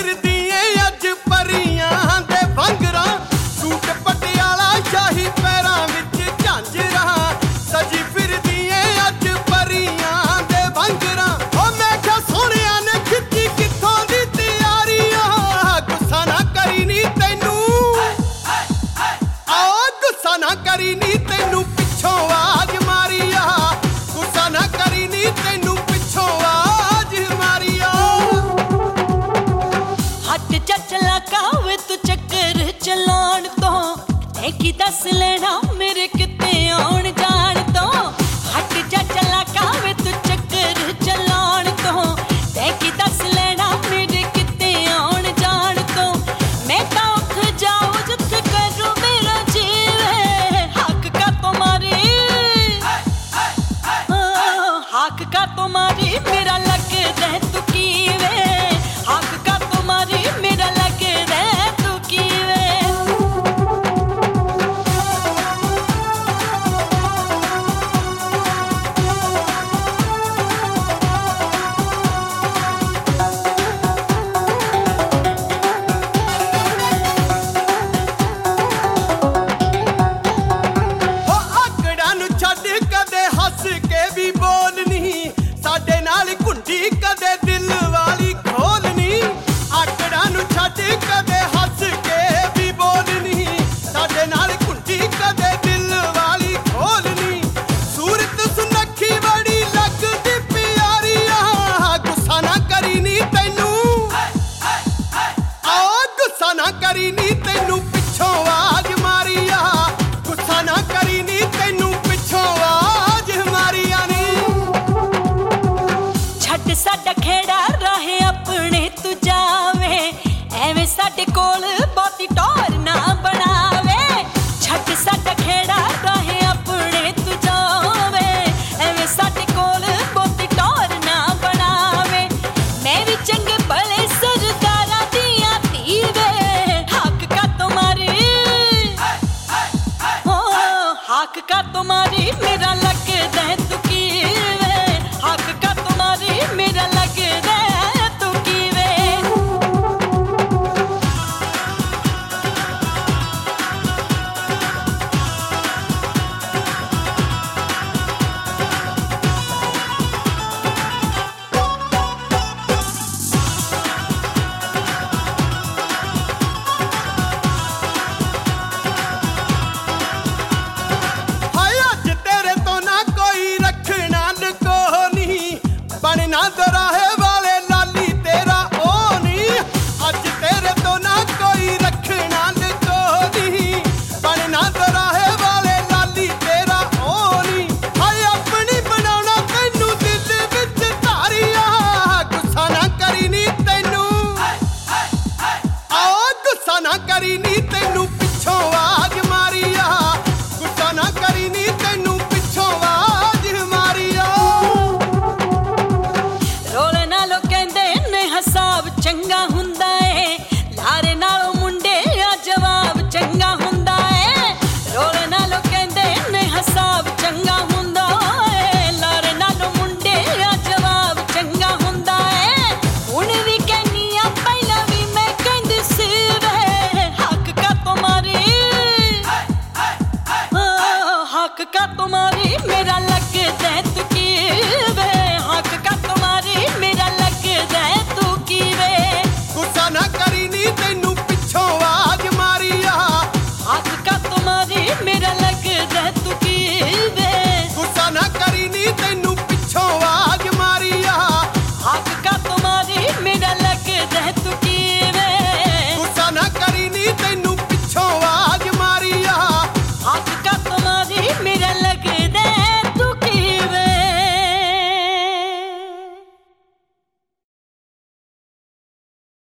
फिरदी अज परियां दे वंगरा सूट पटियाला शाही पैरां विच झांजरा सजी फिरदी अज परियां दे वंगरा ओ मैं क्या सोहणिया ने खिच्ची कित्थों दी तैयारियां गुस्सा ना करी नी तैनू आ गुस्सा ना करी नी तैनू पिछों आवाज मारिया गुस्सा ना करी नी तैनू पिछों आवाज मारिया हट जा चला कावे तू चक्कर चलाण तो ऐ की दस लेना मेरे किते आउण जाण तो हट जा चला कावे तू चक्कर चलाण तो ऐ की दस लेना मेरे किते आउण जाण तो मैं तां उठ जाऊं जिथे करूं मेरा जीवे हक का तुम्हारी हक का तुम्हारी मेरा लग रह तू कीवे हक का तुम्हारी मेरा लग रह तू कीवे हो आकड़ा नु छड्ड कदे हस के भी बोलनी साडे नाल घुंडी कदे दिल वाली खोलनी आकड़ा नु छड्ड कदे हस के भी बोलनी साडे नाल घुंडी कदे दिल वाली खोलनी सूरत सुनखी बड़ी लगदी प्यारिया गुस्सा ना करी नी तैनू आ गुस्सा ना करी नी तैनू पिछों आवाज मारिया गुस्सा ना करी नी तैनू पिछों आवाज मारिया नी छट साडा खेड़ा रहे अपने तू जावे एवें साडे कोल बहुती टोर ना बनावे छट साडा खेड़ा रहे अपने तू जावे एवें साडे कोल बहुती टोर ना बनावे मैं भी चंगे भले सरदारा दियां धीवे हक का तुम्हारी हो हक का तुम्हारी मेरा लग रह तू कीवे हक का तुम्हारी मेरा लग रह तू कीवे हाय अज तेरे तो ना कोई रखना लको नहीं बनना दरा